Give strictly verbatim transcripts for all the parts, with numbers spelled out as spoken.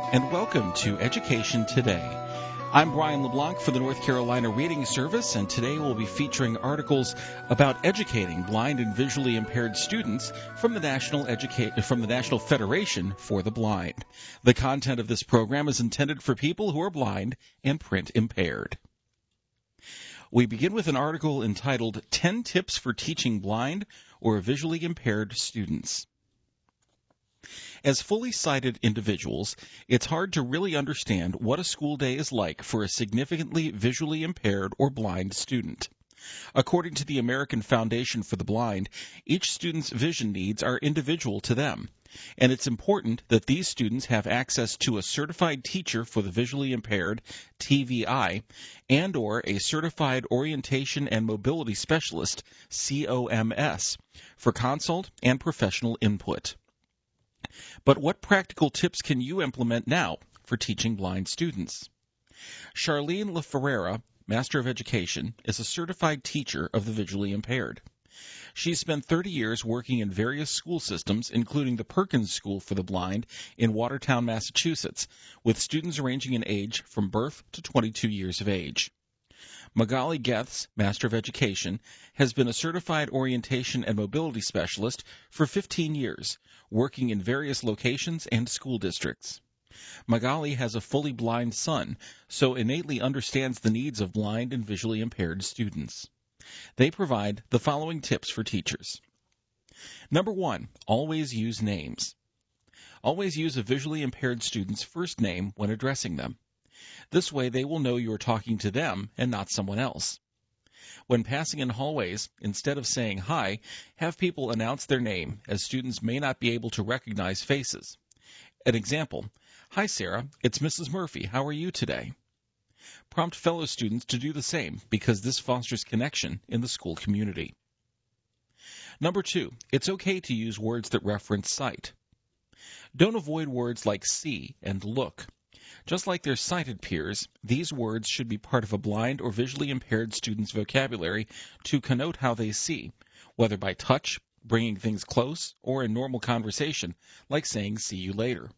and welcome to Education Today. I'm Brian LeBlanc for the North Carolina Reading Service, and today we'll be featuring articles about educating blind and visually impaired students from the National Educa- from the National Federation for the Blind. The content of this program is intended for people who are blind and print impaired. We begin with an article entitled ten Tips for Teaching Blind or Visually Impaired Students. As fully sighted individuals, it's hard to really understand what a school day is like for a significantly visually impaired or blind student. According to the American Foundation for the Blind, each student's vision needs are individual to them, and it's important that these students have access to a certified teacher for the visually impaired, T V I, and or a certified orientation and mobility specialist, C O M S, for consult and professional input. But what practical tips can you implement now for teaching blind students? Charlene LaFerrera, Master of Education, is a certified teacher of the visually impaired. She's spent thirty years working in various school systems, including the Perkins School for the Blind in Watertown, Massachusetts, with students ranging in age from birth to twenty-two years of age. Magali Getz, Master of Education, has been a certified orientation and mobility specialist for fifteen years, working in various locations and school districts. Magali has a fully blind son, so innately understands the needs of blind and visually impaired students. They provide the following tips for teachers. Number one, always use names. Always use a visually impaired student's first name when addressing them. This way they will know you are talking to them and not someone else. When passing in hallways, instead of saying hi, have people announce their name, as students may not be able to recognize faces. An example, "Hi Sarah, it's Missus Murphy. How are you today?" Prompt fellow students to do the same, because this fosters connection in the school community. Number two, it's okay to use words that reference sight. Don't avoid words like see and look. Just like their sighted peers, these words should be part of a blind or visually impaired student's vocabulary to connote how they see, whether by touch, bringing things close, or in normal conversation, like saying see you later.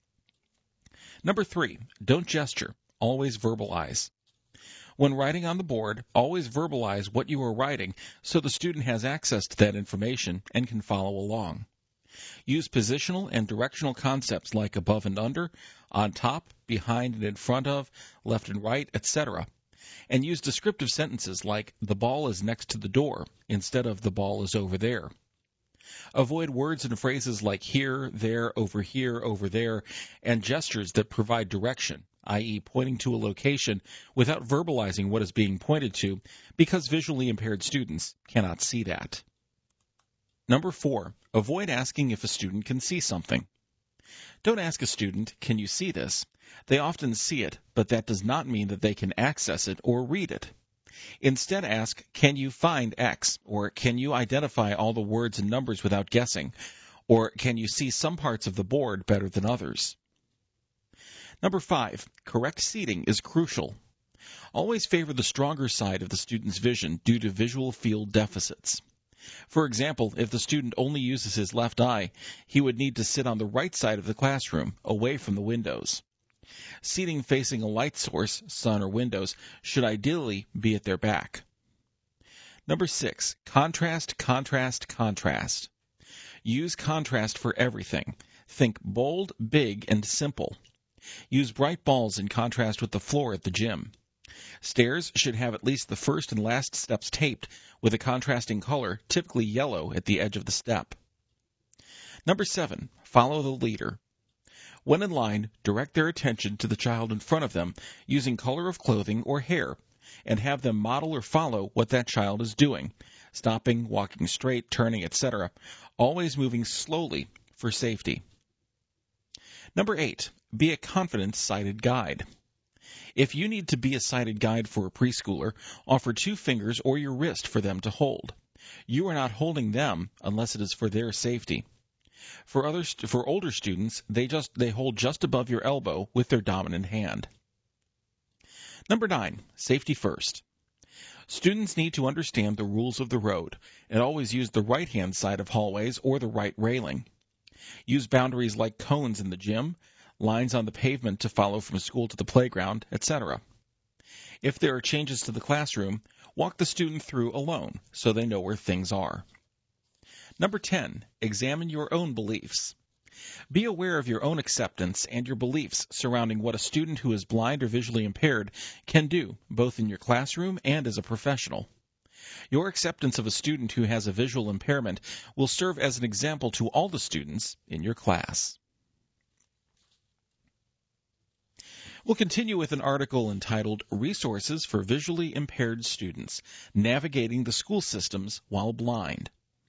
Number three, don't gesture, always verbalize. When writing on the board, always verbalize what you are writing so the student has access to that information and can follow along. Use positional and directional concepts like above and under, on top, behind and in front of, left and right, et cetera. And use descriptive sentences like the ball is next to the door instead of the ball is over there. Avoid words and phrases like here, there, over here, over there, and gestures that provide direction, that is pointing to a location without verbalizing what is being pointed to, because visually impaired students cannot see that. Number four, avoid asking if a student can see something. Don't ask a student, can you see this? They often see it, but that does not mean that they can access it or read it. Instead ask, can you find X? Or can you identify all the words and numbers without guessing? Or can you see some parts of the board better than others? Number five, correct seating is crucial. Always favor the stronger side of the student's vision due to visual field deficits. For example, if the student only uses his left eye, he would need to sit on the right side of the classroom, away from the windows. Seating facing a light source, sun or windows, should ideally be at their back. Number six, contrast, contrast, contrast. Use contrast for everything. Think bold, big, and simple. Use bright balls in contrast with the floor at the gym. Stairs should have at least the first and last steps taped with a contrasting color, typically yellow, at the edge of the step. Number seven, follow the leader. When in line, direct their attention to the child in front of them using color of clothing or hair, and have them model or follow what that child is doing, stopping, walking straight, turning, et cetera, always moving slowly for safety. Number eight, be a confident sighted guide. If you need to be a sighted guide for a preschooler, offer two fingers or your wrist for them to hold. You are not holding them unless it is for their safety. For other st- for older students, they just they hold just above your elbow with their dominant hand. Number nine, safety first. Students need to understand the rules of the road and always use the right-hand side of hallways or the right railing. Use boundaries like cones in the gym, lines on the pavement to follow from school to the playground, et cetera. If there are changes to the classroom, walk the student through alone so they know where things are. Number ten, examine your own beliefs. Be aware of your own acceptance and your beliefs surrounding what a student who is blind or visually impaired can do, both in your classroom and as a professional. Your acceptance of a student who has a visual impairment will serve as an example to all the students in your class. We'll continue with an article entitled Resources for Visually Impaired Students, Navigating the School Systems While Blind.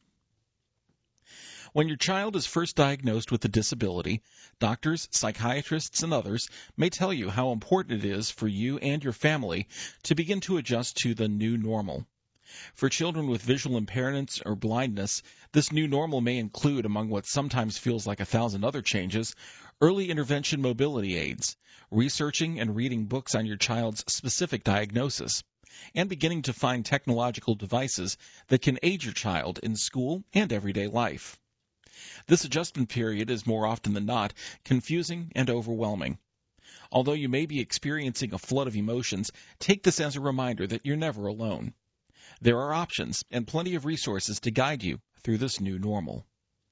When your child is first diagnosed with a disability, doctors, psychiatrists, and others may tell you how important it is for you and your family to begin to adjust to the new normal. For children with visual impairments or blindness, this new normal may include, among what sometimes feels like a thousand other changes, early intervention mobility aids, researching and reading books on your child's specific diagnosis, and beginning to find technological devices that can aid your child in school and everyday life. This adjustment period is more often than not confusing and overwhelming. Although you may be experiencing a flood of emotions, take this as a reminder that you're never alone. There are options and plenty of resources to guide you through this new normal.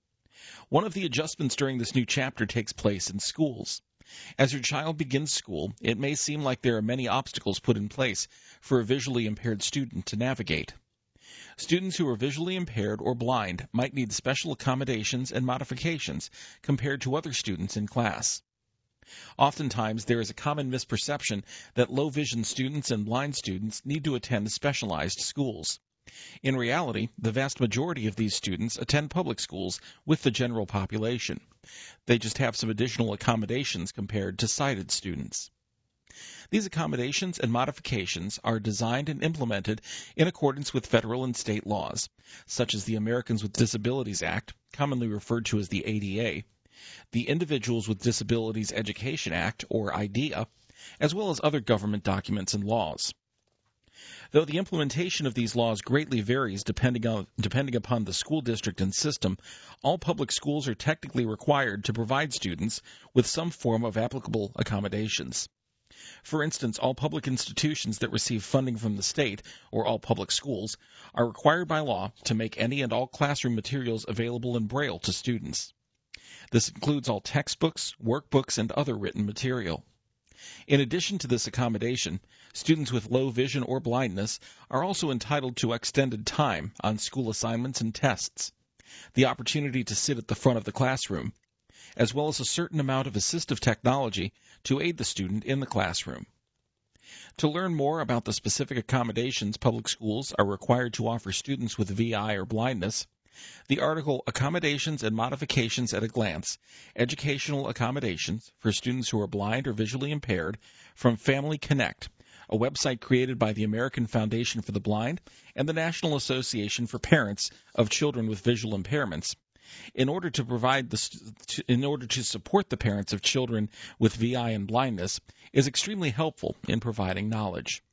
One of the adjustments during this new chapter takes place in schools. As your child begins school, it may seem like there are many obstacles put in place for a visually impaired student to navigate. Students who are visually impaired or blind might need special accommodations and modifications compared to other students in class. Oftentimes, there is a common misperception that low-vision students and blind students need to attend specialized schools. In reality, the vast majority of these students attend public schools with the general population. They just have some additional accommodations compared to sighted students. These accommodations and modifications are designed and implemented in accordance with federal and state laws, such as the Americans with Disabilities Act, commonly referred to as the A D A, the Individuals with Disabilities Education Act, or IDEA, as well as other government documents and laws. Though the implementation of these laws greatly varies depending on, depending upon the school district and system, all public schools are technically required to provide students with some form of applicable accommodations. For instance, all public institutions that receive funding from the state, or all public schools, are required by law to make any and all classroom materials available in Braille to students. This includes all textbooks, workbooks, and other written material. In addition to this accommodation, students with low vision or blindness are also entitled to extended time on school assignments and tests, the opportunity to sit at the front of the classroom, as well as a certain amount of assistive technology to aid the student in the classroom. To learn more about the specific accommodations public schools are required to offer students with V I or blindness, the article Accommodations and Modifications at a Glance, Educational Accommodations for Students Who Are Blind or Visually Impaired, from Family Connect, a website created by the American Foundation for the Blind and the National Association for Parents of Children with Visual Impairments, in order to provide the, in order to support the parents of children with V I and blindness, is extremely helpful in providing knowledge.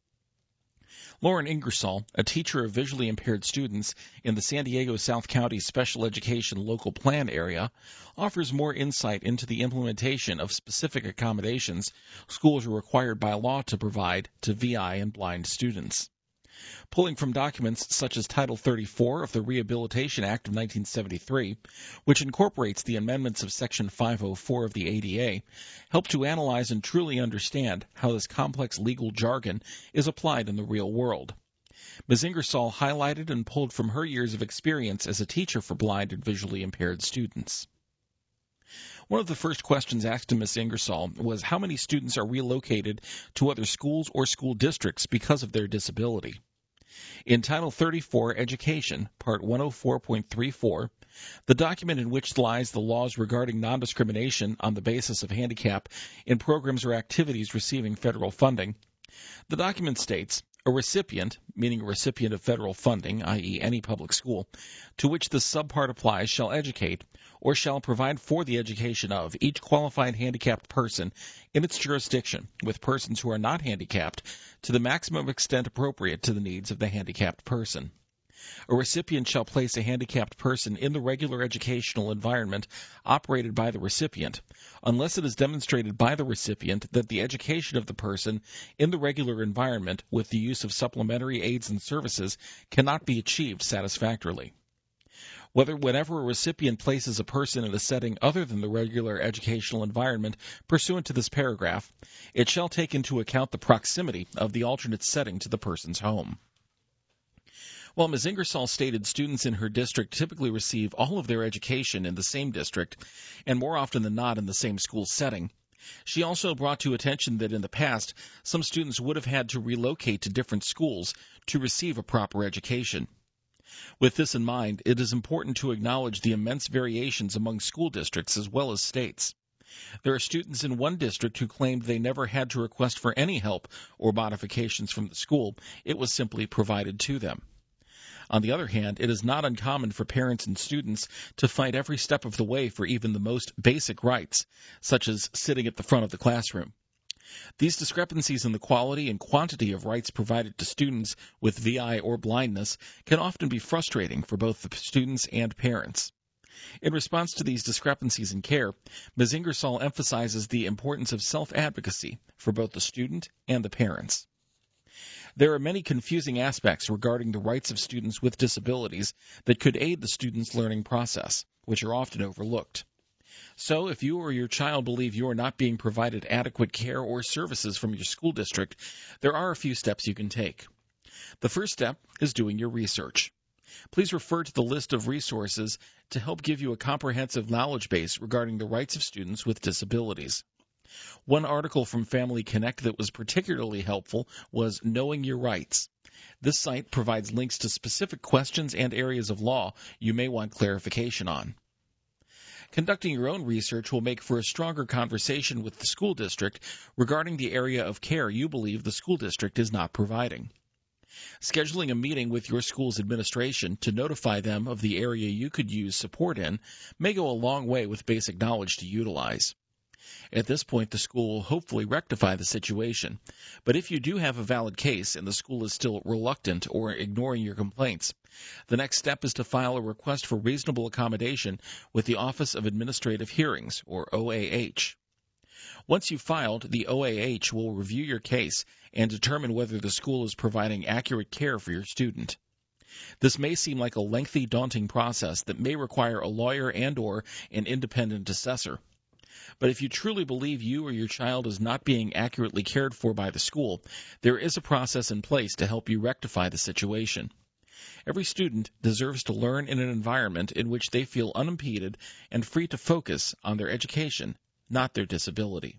Lauren Ingersoll, a teacher of visually impaired students in the San Diego South County Special Education Local Plan area, offers more insight into the implementation of specific accommodations schools are required by law to provide to V I and blind students. Pulling from documents such as Title thirty-four of the Rehabilitation Act of nineteen seventy-three, which incorporates the amendments of Section five oh four of the A D A, help to analyze and truly understand how this complex legal jargon is applied in the real world. Miz Ingersoll highlighted and pulled from her years of experience as a teacher for blind and visually impaired students. One of the first questions asked to Miz Ingersoll was how many students are relocated to other schools or school districts because of their disability. In Title thirty-four Education, Part one oh four point three four, the document in which lies the laws regarding non-discrimination on the basis of handicap in programs or activities receiving federal funding, the document states, a recipient, meaning a recipient of federal funding, that is any public school, to which this subpart applies shall educate or shall provide for the education of each qualified handicapped person in its jurisdiction with persons who are not handicapped to the maximum extent appropriate to the needs of the handicapped person. A recipient shall place a handicapped person in the regular educational environment operated by the recipient, unless it is demonstrated by the recipient that the education of the person in the regular environment with the use of supplementary aids and services cannot be achieved satisfactorily. Whether whenever a recipient places a person in a setting other than the regular educational environment pursuant to this paragraph, it shall take into account the proximity of the alternate setting to the person's home. While Miz Ingersoll stated students in her district typically receive all of their education in the same district, and more often than not in the same school setting, she also brought to attention that in the past, some students would have had to relocate to different schools to receive a proper education. With this in mind, it is important to acknowledge the immense variations among school districts as well as states. There are students in one district who claimed they never had to request for any help or modifications from the school. It was simply provided to them. On the other hand, it is not uncommon for parents and students to fight every step of the way for even the most basic rights, such as sitting at the front of the classroom. These discrepancies in the quality and quantity of rights provided to students with V I or blindness can often be frustrating for both the students and parents. In response to these discrepancies in care, Miz Ingersoll emphasizes the importance of self-advocacy for both the student and the parents. There are many confusing aspects regarding the rights of students with disabilities that could aid the student's learning process, which are often overlooked. So, if you or your child believe you are not being provided adequate care or services from your school district, there are a few steps you can take. The first step is doing your research. Please refer to the list of resources to help give you a comprehensive knowledge base regarding the rights of students with disabilities. One article from Family Connect that was particularly helpful was Knowing Your Rights. This site provides links to specific questions and areas of law you may want clarification on. Conducting your own research will make for a stronger conversation with the school district regarding the area of care you believe the school district is not providing. Scheduling a meeting with your school's administration to notify them of the area you could use support in may go a long way with basic knowledge to utilize. At this point, the school will hopefully rectify the situation, but if you do have a valid case and the school is still reluctant or ignoring your complaints, the next step is to file a request for reasonable accommodation with the Office of Administrative Hearings, or O A H. Once you've filed, the O A H will review your case and determine whether the school is providing accurate care for your student. This may seem like a lengthy, daunting process that may require a lawyer and or an independent assessor. But if you truly believe you or your child is not being accurately cared for by the school, there is a process in place to help you rectify the situation. Every student deserves to learn in an environment in which they feel unimpeded and free to focus on their education, not their disability.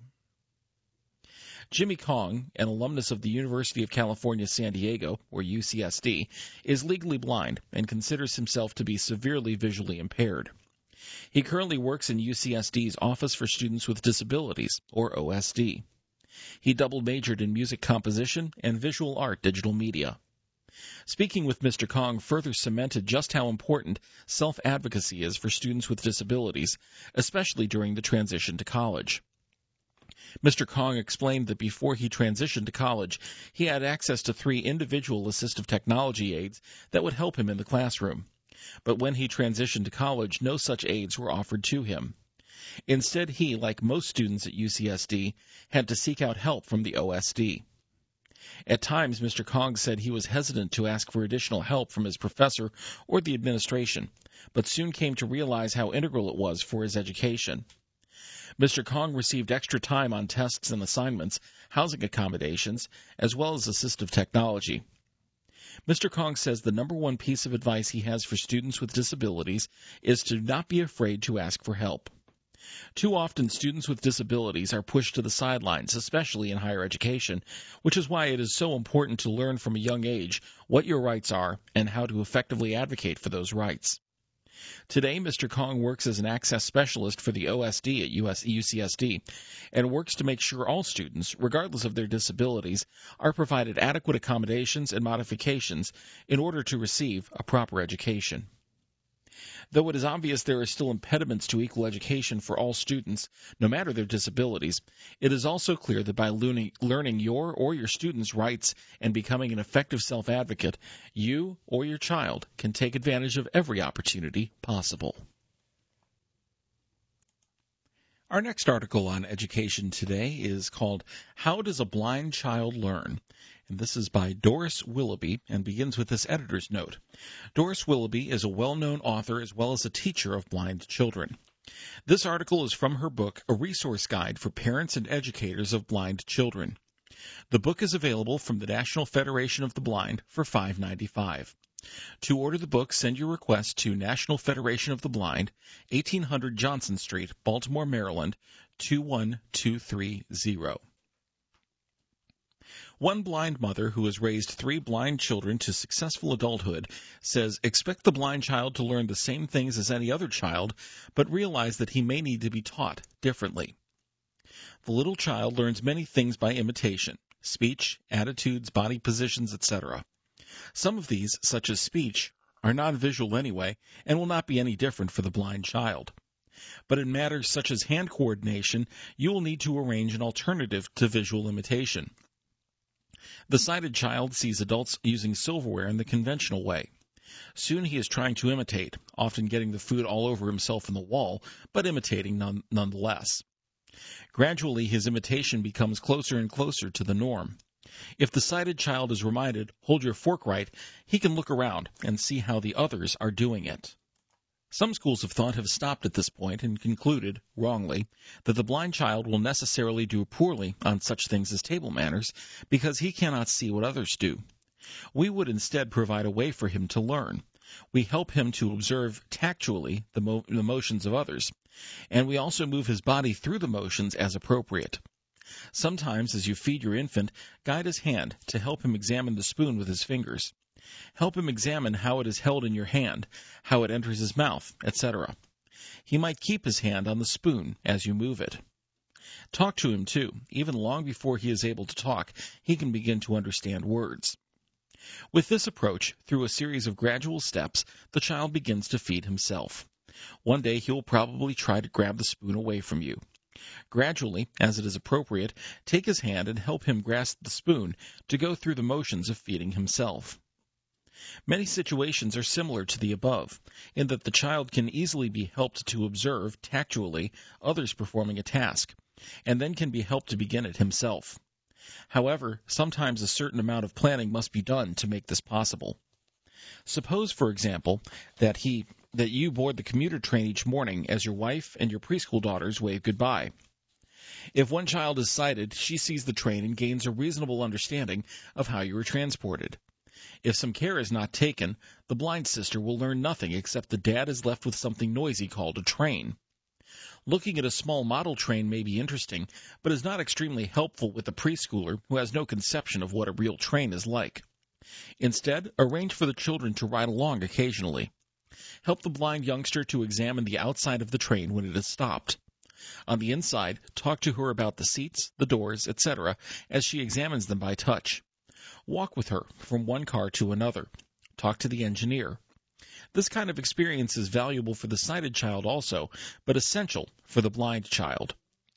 Jimmy Kong, an alumnus of the University of California, San Diego, or U C S D, is legally blind and considers himself to be severely visually impaired. He currently works in U C S D's Office for Students with Disabilities, or O S D. He double majored in music composition and visual art digital media. Speaking with Mister Kong further cemented just how important self-advocacy is for students with disabilities, especially during the transition to college. Mister Kong explained that before he transitioned to college, he had access to three individual assistive technology aids that would help him in the classroom. But when he transitioned to college, no such aids were offered to him. Instead, he, like most students at U C S D, had to seek out help from the O S D. At times, Mister Kong said he was hesitant to ask for additional help from his professor or the administration, but soon came to realize how integral it was for his education. Mister Kong received extra time on tests and assignments, housing accommodations, as well as assistive technology. Mister Kong says the number one piece of advice he has for students with disabilities is to not be afraid to ask for help. Too often, students with disabilities are pushed to the sidelines, especially in higher education, which is why it is so important to learn from a young age what your rights are and how to effectively advocate for those rights. Today, Mister Kong works as an access specialist for the O S D at U C S D and works to make sure all students, regardless of their disabilities, are provided adequate accommodations and modifications in order to receive a proper education. Though it is obvious there are still impediments to equal education for all students, no matter their disabilities, it is also clear that by learning your or your students' rights and becoming an effective self-advocate, you or your child can take advantage of every opportunity possible. Our next article on education today is called How Does a Blind Child Learn? And this is by Doris Willoughby and begins with this editor's note. Doris Willoughby is a well-known author as well as a teacher of blind children. This article is from her book, A Resource Guide for Parents and Educators of Blind Children. The book is available from the National Federation of the Blind for five dollars and ninety-five cents. To order the book, send your request to National Federation of the Blind, eighteen hundred Johnson Street, Baltimore, Maryland, two one two three zero. One blind mother who has raised three blind children to successful adulthood says, expect the blind child to learn the same things as any other child, but realize that he may need to be taught differently. The little child learns many things by imitation, speech, attitudes, body positions, et cetera. Some of these, such as speech, are non-visual anyway and will not be any different for the blind child. But in matters such as hand coordination, you will need to arrange an alternative to visual imitation. The sighted child sees adults using silverware in the conventional way. Soon he is trying to imitate, often getting the food all over himself and the wall, but imitating none, nonetheless. Gradually, his imitation becomes closer and closer to the norm. If the sighted child is reminded, hold your fork right, he can look around and see how the others are doing it. Some schools of thought have stopped at this point and concluded, wrongly, that the blind child will necessarily do poorly on such things as table manners because he cannot see what others do. We would instead provide a way for him to learn. We help him to observe tactually the, mo- the motions of others, and we also move his body through the motions as appropriate. Sometimes, as you feed your infant, guide his hand to help him examine the spoon with his fingers. Help him examine how it is held in your hand, how it enters his mouth, et cetera. He might keep his hand on the spoon as you move it. Talk to him, too. Even long before he is able to talk, he can begin to understand words. With this approach, through a series of gradual steps, the child begins to feed himself. One day he will probably try to grab the spoon away from you. Gradually, as it is appropriate, take his hand and help him grasp the spoon to go through the motions of feeding himself. Many situations are similar to the above, in that the child can easily be helped to observe, tactually, others performing a task, and then can be helped to begin it himself. However, sometimes a certain amount of planning must be done to make this possible. Suppose, for example, that he that you board the commuter train each morning as your wife and your preschool daughters wave goodbye. If one child is sighted, she sees the train and gains a reasonable understanding of how you are transported. If some care is not taken, the blind sister will learn nothing except that Dad is left with something noisy called a train. Looking at a small model train may be interesting, but is not extremely helpful with a preschooler who has no conception of what a real train is like. Instead, arrange for the children to ride along occasionally. Help the blind youngster to examine the outside of the train when it is stopped. On the inside, talk to her about the seats, the doors, et cetera, as she examines them by touch. Walk with her from one car to another. Talk to the engineer. This kind of experience is valuable for the sighted child also, but essential for the blind child.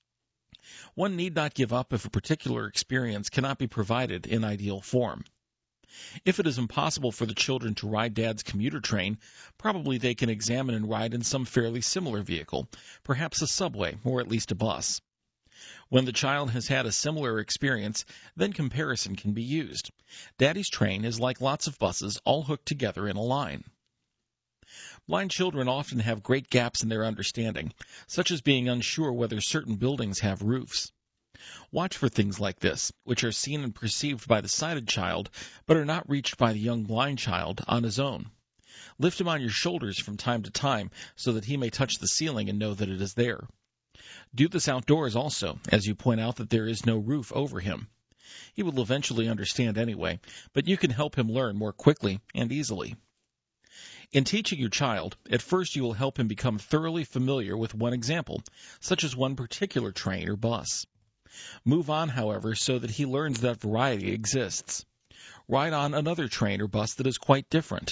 One need not give up if a particular experience cannot be provided in ideal form. If it is impossible for the children to ride Dad's commuter train, probably they can examine and ride in some fairly similar vehicle, perhaps a subway or at least a bus. When the child has had a similar experience, then comparison can be used. Daddy's train is like lots of buses all hooked together in a line. Blind children often have great gaps in their understanding, such as being unsure whether certain buildings have roofs. Watch for things like this, which are seen and perceived by the sighted child, but are not reached by the young blind child on his own. Lift him on your shoulders from time to time so that he may touch the ceiling and know that it is there. Do this outdoors also, as you point out that there is no roof over him. He will eventually understand anyway, but you can help him learn more quickly and easily. In teaching your child, at first you will help him become thoroughly familiar with one example, such as one particular train or bus. Move on, however, so that he learns that variety exists. Ride on another train or bus that is quite different.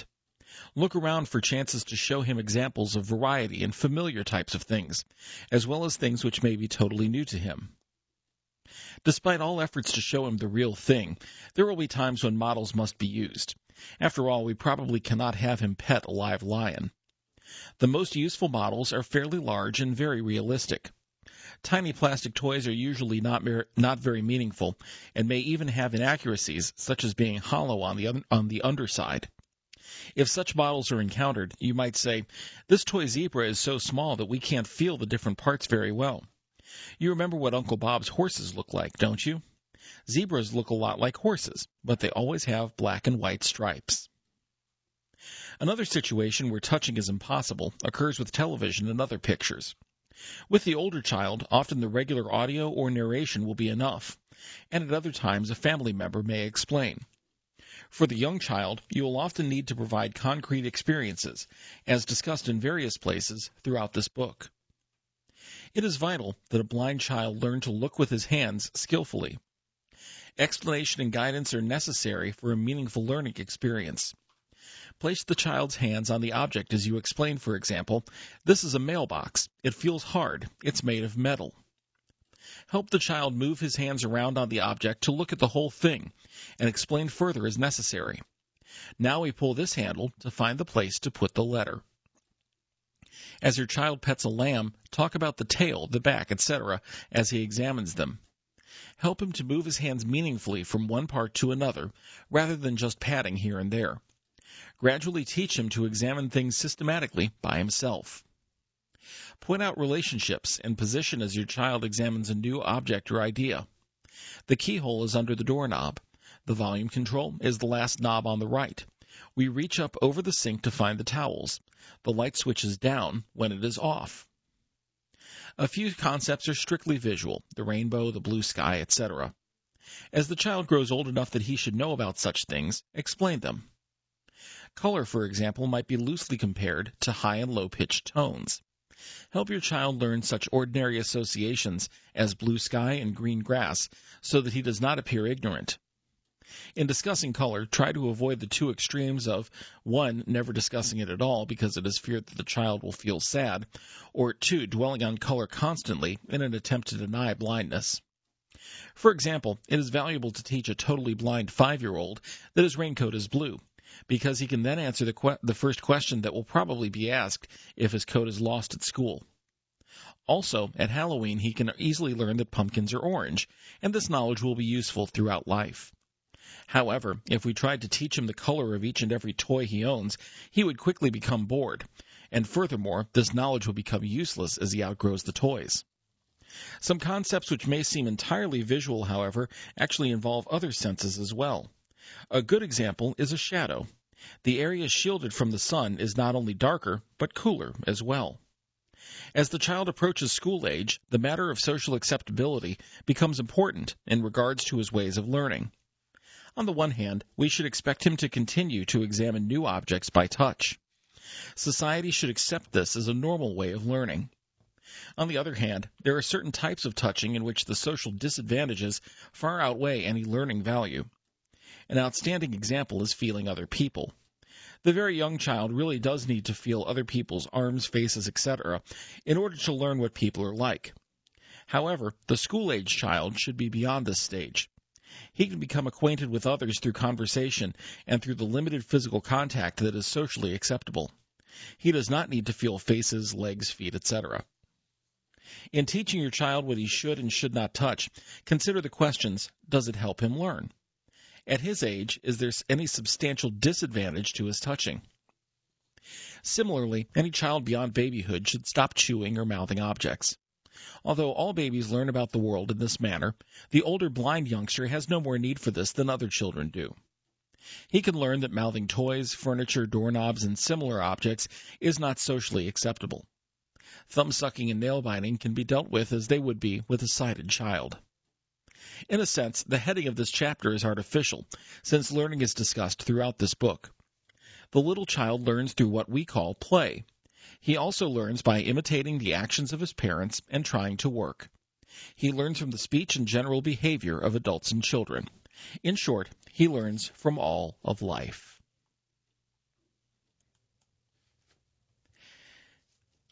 Look around for chances to show him examples of variety and familiar types of things, as well as things which may be totally new to him. Despite all efforts to show him the real thing, there will be times when models must be used. After all, we probably cannot have him pet a live lion. The most useful models are fairly large and very realistic. Tiny plastic toys are usually not mer- not very meaningful and may even have inaccuracies, such as being hollow on the un- on the underside. If such models are encountered, you might say, "This toy zebra is so small that we can't feel the different parts very well." You remember what Uncle Bob's horses look like, don't you? Zebras look a lot like horses, but they always have black and white stripes. Another situation where touching is impossible occurs with television and other pictures. With the older child, often the regular audio or narration will be enough, and at other times a family member may explain. For the young child, you will often need to provide concrete experiences, as discussed in various places throughout this book. It is vital that a blind child learn to look with his hands skillfully. Explanation and guidance are necessary for a meaningful learning experience. Place the child's hands on the object as you explain, for example, "This is a mailbox. It feels hard. It's made of metal." Help the child move his hands around on the object to look at the whole thing, and explain further as necessary. Now we pull this handle to find the place to put the letter. As your child pets a lamb, talk about the tail, the back, et cetera as he examines them. Help him to move his hands meaningfully from one part to another, rather than just patting here and there. Gradually teach him to examine things systematically by himself. Point out relationships and position as your child examines a new object or idea. The keyhole is under the doorknob. The volume control is the last knob on the right. We reach up over the sink to find the towels. The light switch is down when it is off. A few concepts are strictly visual, the rainbow, the blue sky, et cetera. As the child grows old enough that he should know about such things, explain them. Color, for example, might be loosely compared to high and low-pitched tones. Help your child learn such ordinary associations as blue sky and green grass so that he does not appear ignorant. In discussing color, try to avoid the two extremes of, one, never discussing it at all because it is feared that the child will feel sad, or two, dwelling on color constantly in an attempt to deny blindness. For example, it is valuable to teach a totally blind five-year-old that his raincoat is blue, because he can then answer the, que- the first question that will probably be asked if his coat is lost at school. Also, at Halloween, he can easily learn that pumpkins are orange, and this knowledge will be useful throughout life. However, if we tried to teach him the color of each and every toy he owns, he would quickly become bored, and furthermore, this knowledge will become useless as he outgrows the toys. Some concepts which may seem entirely visual, however, actually involve other senses as well. A good example is a shadow. The area shielded from the sun is not only darker, but cooler as well. As the child approaches school age, the matter of social acceptability becomes important in regards to his ways of learning. On the one hand, we should expect him to continue to examine new objects by touch. Society should accept this as a normal way of learning. On the other hand, there are certain types of touching in which the social disadvantages far outweigh any learning value. An outstanding example is feeling other people. The very young child really does need to feel other people's arms, faces, et cetera in order to learn what people are like. However, the school-age child should be beyond this stage. He can become acquainted with others through conversation and through the limited physical contact that is socially acceptable. He does not need to feel faces, legs, feet, et cetera. In teaching your child what he should and should not touch, consider the questions, does it help him learn? At his age, is there any substantial disadvantage to his touching? Similarly, any child beyond babyhood should stop chewing or mouthing objects. Although all babies learn about the world in this manner, the older blind youngster has no more need for this than other children do. He can learn that mouthing toys, furniture, doorknobs, and similar objects is not socially acceptable. Thumb-sucking and nail-biting can be dealt with as they would be with a sighted child. In a sense, the heading of this chapter is artificial, since learning is discussed throughout this book. The little child learns through what we call play. He also learns by imitating the actions of his parents and trying to work. He learns from the speech and general behavior of adults and children. In short, he learns from all of life.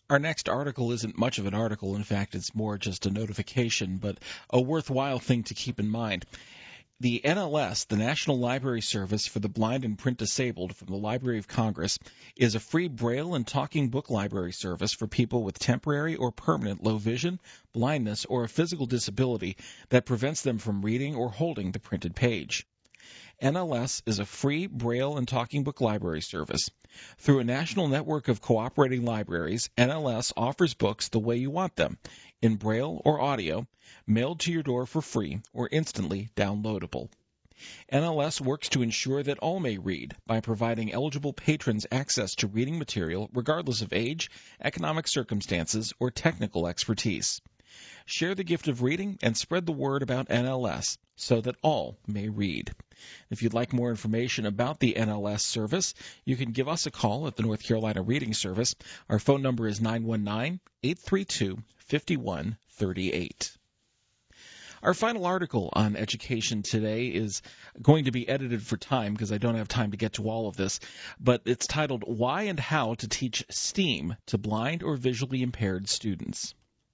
Our next article isn't much of an article. In fact, it's more just a notification, but a worthwhile thing to keep in mind. The N L S, the National Library Service for the Blind and Print Disabled from the Library of Congress, is a free Braille and talking book library service for people with temporary or permanent low vision, blindness, or a physical disability that prevents them from reading or holding the printed page. N L S is a free Braille and talking book library service. Through a national network of cooperating libraries, N L S offers books the way you want them, in Braille or audio, mailed to your door for free or instantly downloadable. N L S works to ensure that all may read by providing eligible patrons access to reading material regardless of age, economic circumstances, or technical expertise. Share the gift of reading and spread the word about N L S so that all may read. If you'd like more information about the N L S service, you can give us a call at the North Carolina Reading Service. Our phone number is nine one nine, eight three two, five one three eight. Our final article on education today is going to be edited for time because I don't have time to get to all of this, but it's titled, Why and How to Teach STEAM to Blind or Visually Impaired Students.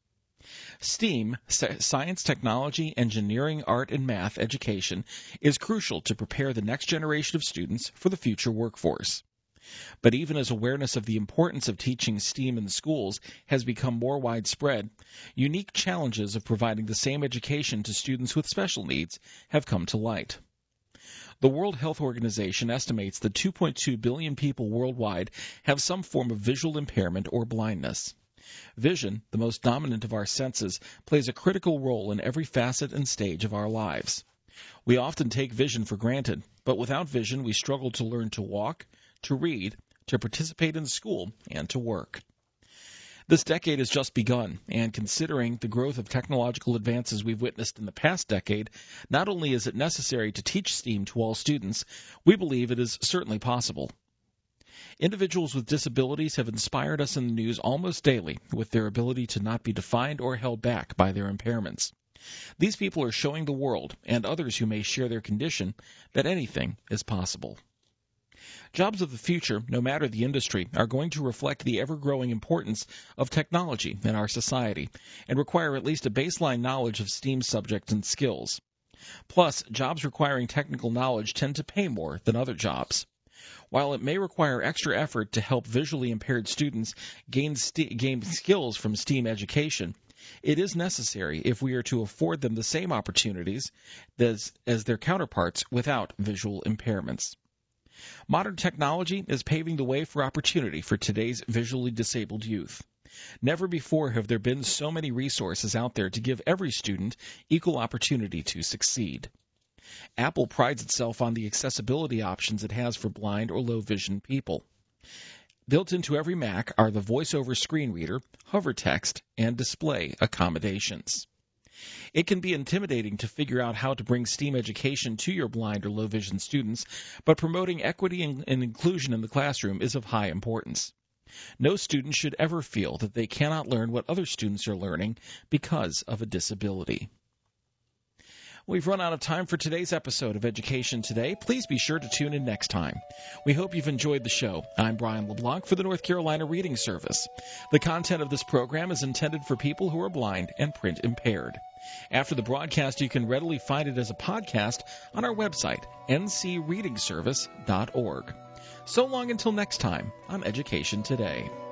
STEAM, science, technology, engineering, art, and math education, is crucial to prepare the next generation of students for the future workforce. But even as awareness of the importance of teaching STEAM in the schools has become more widespread, unique challenges of providing the same education to students with special needs have come to light. The World Health Organization estimates that two point two billion people worldwide have some form of visual impairment or blindness. Vision, the most dominant of our senses, plays a critical role in every facet and stage of our lives. We often take vision for granted, but without vision we struggle to learn to walk, to read, to participate in school, and to work. This decade has just begun, and considering the growth of technological advances we've witnessed in the past decade, not only is it necessary to teach STEAM to all students, we believe it is certainly possible. Individuals with disabilities have inspired us in the news almost daily with their ability to not be defined or held back by their impairments. These people are showing the world, and others who may share their condition, that anything is possible. Jobs of the future, no matter the industry, are going to reflect the ever-growing importance of technology in our society and require at least a baseline knowledge of STEAM subjects and skills. Plus, jobs requiring technical knowledge tend to pay more than other jobs. While it may require extra effort to help visually impaired students gain, st- gain skills from STEAM education, it is necessary if we are to afford them the same opportunities as, as their counterparts without visual impairments. Modern technology is paving the way for opportunity for today's visually disabled youth. Never before have there been so many resources out there to give every student equal opportunity to succeed. Apple prides itself on the accessibility options it has for blind or low vision people. Built into every Mac are the VoiceOver screen reader, hover text, and display accommodations. It can be intimidating to figure out how to bring STEAM education to your blind or low vision students, but promoting equity and inclusion in the classroom is of high importance. No student should ever feel that they cannot learn what other students are learning because of a disability. We've run out of time for today's episode of Education Today. Please be sure to tune in next time. We hope you've enjoyed the show. I'm Brian LeBlanc for the North Carolina Reading Service. The content of this program is intended for people who are blind and print impaired. After the broadcast, you can readily find it as a podcast on our website, n c reading service dot org. So long until next time on Education Today.